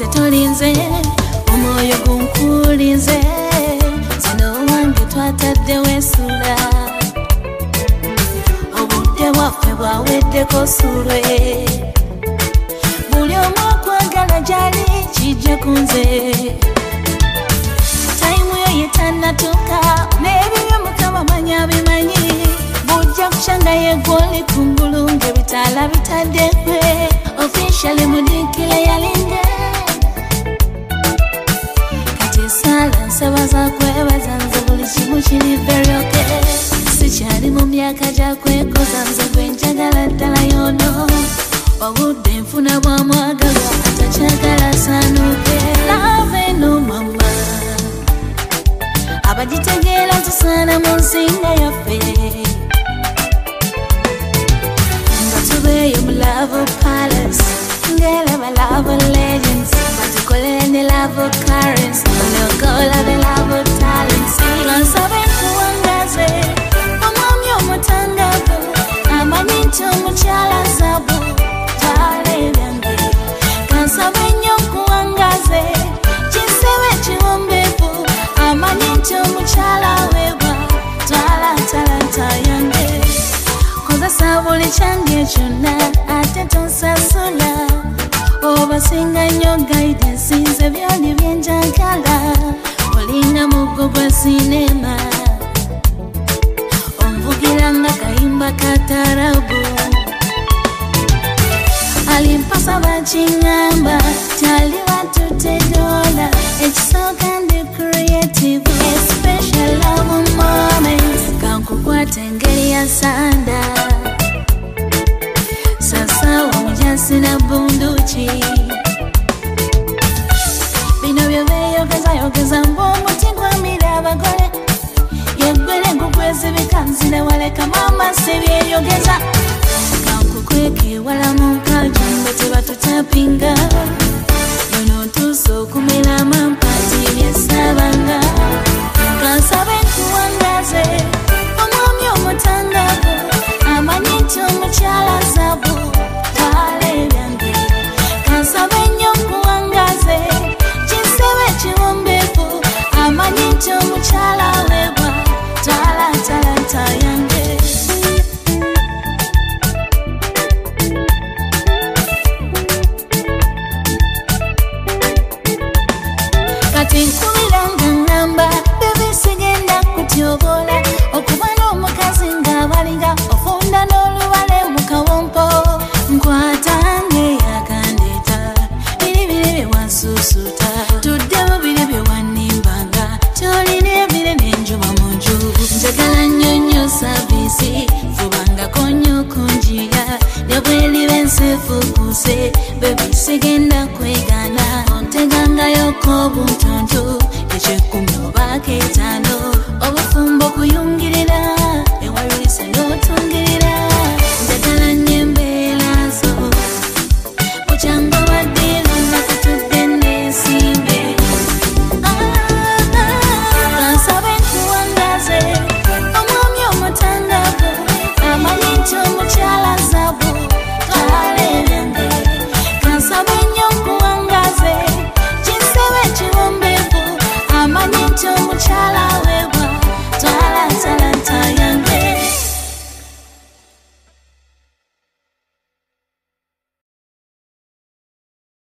Tolinze omwoyo gunkulinze zino wange twatadde wesula obudde bwaffe bwaweddeko sulwe buli omu okwagala gyali kijja kunze tayimu yo yetannatuuka n'ebibyo Mukama manya bimanyi bujja kukyanga yeggwoli kungulu ng'ebitaala bitaddekwe officially mudikile yalinde Sala sabaza kwebaza nze buli kimu kiri very okay sikyali mu myaka gyakwekoza nze gwe njagala ddala yono obudde nfuna bwamwagalwa atakyagala sanuke love eno mama abagitegeera tusaana mu nsinga yaffe nga tubeeyo mu love palace ngelaba love legends batukolere ne love currents Lokola de love talents Lansabe kuwangaze Omwami omutangavu Amanyi nti omukyala zabu Twale byange Lansabe nnyo kuwangaze Kisewe kiwombevu Amanyi nti omukyala webwa Twala talanta yange Kozesa buli kyange kyonna ate tonsasula Obasinga nnyo guidance nze byoni byenjagala olinga mugo gwa sinema omvugira nga kayimba katarabu alimpasa bakiŋŋamba tali watutedola ekisooka ndi creative a special love moment kankukwata engeri ya sanda sasa omujasi na bunduki bino byobeyogeza mb'omuti gwamira abagole yeggwere ngugwezibika nzire waleka mama sebyeyogeza kankukweka ewala mu mpaju mbe tebatutapinga yono ntuusa okumera amampati byesabanga kansabe nkuwangaze omwami omutangavu amanyi nti omukyala zabu twale byange kansabe nnyo nkuwangaze kisewe kiwombevu amanyi nti omukyala webwa twala talanta yange kati nkubiranga ŋŋamba bebi sigenda kutyobola okuba n'omukazi ng'abalinga ofunda n'olubale mu kawompo nkwatange yakandeeta biribiri bye wansusuta tuddemu biri bye wannimbanga kyolina ebire n'enjuba mu nju njagala nnyo nnyo saavisi fubangako nnyo kunjiga ne bweriba ensefuukuse bebi sigenda kwegana ontegangayoko obuntuntu ekyekumi oba